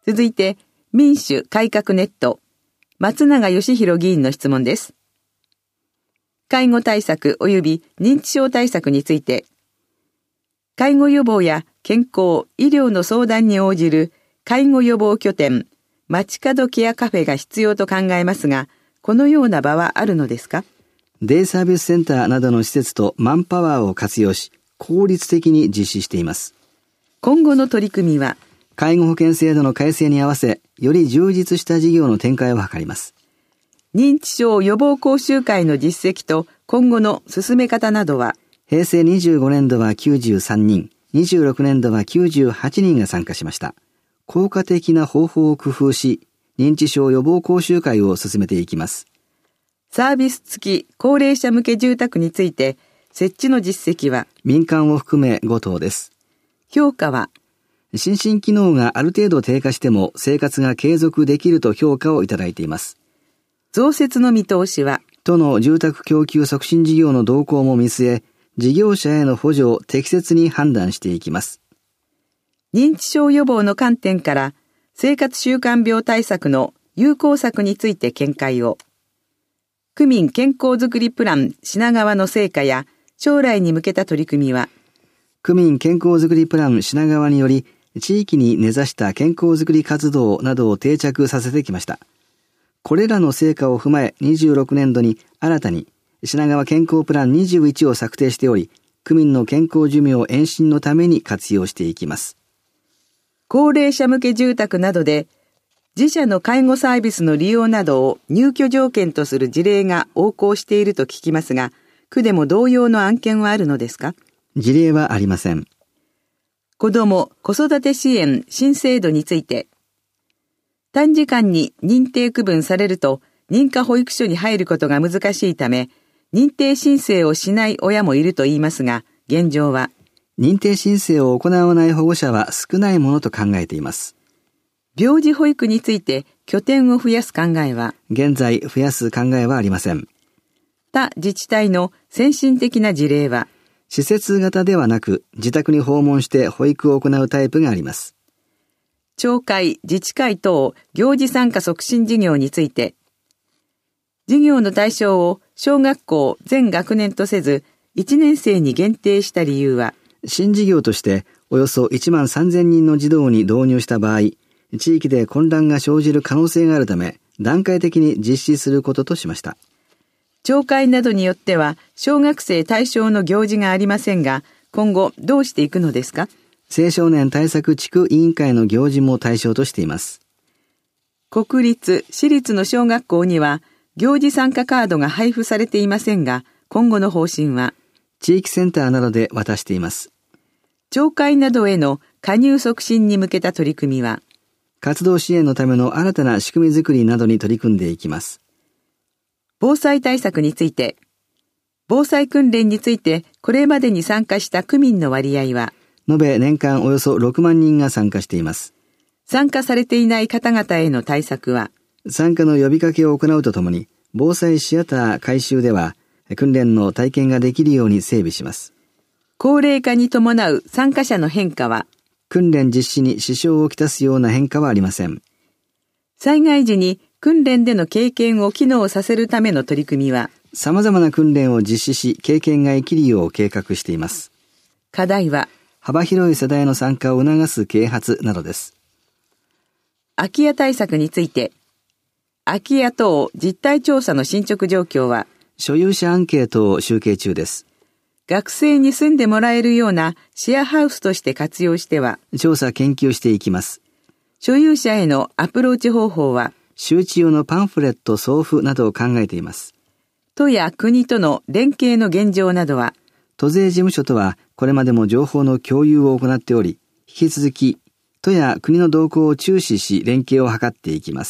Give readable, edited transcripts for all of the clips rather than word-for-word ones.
続いて、民主改革ネット、松永義弘議員の質問です。介護対策及び認知症対策について、介護予防や健康、医療の相談に応じる介護予防拠点、街角ケアカフェが必要と考えますが、このような場はあるのですか？ デイサービスセンターなどの施設とマンパワーを活用し、効率的に実施しています。 今後の取り組みは、 介護保険制度の改正に合わせ、より充実した事業の展開を図ります。 認知症予防講習会の実績と今後の進め方などは、 平成25年度は93人、26年度は98人が参加しました。効果的な方法を工夫し、認知症予防講習会を進めていきます。 サービス付き高齢者向け住宅について、設置の実績は、 民間を含め5棟です。 評価は、 心身機能がある程度低下しても生活が継続できると評価をいただいています。 増設の見通しは、 都の住宅供給促進事業の動向も見据え、事業者への補助を適切に判断していきます。 認知症予防の観点から生活習慣病対策の有効策について見解を。区民健康づくりプラン品川の成果や将来に向けた取り組みは、 区民健康づくりプラン品川により地域に根ざした健康づくり活動などを定着させてきました。これらの成果を踏まえ26年度に新たに品川健康プラン21を策定しており、区民の健康寿命延伸のために活用していきます。 高齢者向け住宅などで自社の介護サービスの利用などを入居条件とする事例が横行していると聞きますが、区でも同様の案件はあるのですか？ 事例はありません。 子ども・子育て支援新制度について、短時間に認定区分されると認可保育所に入ることが難しいため、認定申請をしない親もいると言いますが、現状は、 認定申請を行わない保護者は少ないものと考えています。 病児保育について拠点を増やす考えは、 現在増やす考えはありません。 他自治体の先進的な事例は、 施設型ではなく自宅に訪問して保育を行うタイプがあります。 町会、自治会等行事参加促進事業について、事業の対象を小学校全学年とせず1年生に限定した理由は、 新事業としておよそ1万3000人の児童に導入した場合、地域で混乱が生じる可能性があるため、段階的に実施することとしました。 町会などによっては小学生対象の行事がありませんが、今後どうしていくのですか？ 青少年対策地区委員会の行事も対象としています。 国立、私立の小学校には行事参加カードが配布されていませんが、今後の方針は、 地域センターなどで渡しています。 町会などへの加入促進に向けた取り組みは、 活動支援のための新たな仕組みづくりなどに取り組んでいきます。 防災対策について、防災訓練についてこれまでに参加した区民の割合は、 延べ年間およそ6万人が参加しています。 参加されていない方々への対策は、 参加の呼びかけを行うとともに、防災シアター改修では、訓練の体験ができるように整備します。 高齢化に伴う参加者の変化は、 訓練実施に支障をきたすような変化はありません。 災害時に訓練での経験を機能させるための取り組みは、 様々な訓練を実施し、経験が生きるよう計画しています。 課題は、 幅広い世代の参加を促す啓発などです。 空き家対策について、空き家等実態調査の進捗状況は、 所有者アンケートを集計中です。 学生に住んでもらえるようなシェアハウスとして活用しては、 調査研究していきます。 所有者へのアプローチ方法は、 周知用のパンフレット送付などを考えています。 都や国との連携の現状などは、 都税事務所とはこれまでも情報の共有を行っており、引き続き都や国の動向を注視し連携を図っていきます。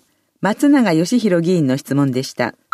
民主改革ネット、松永義弘議員の質問でした。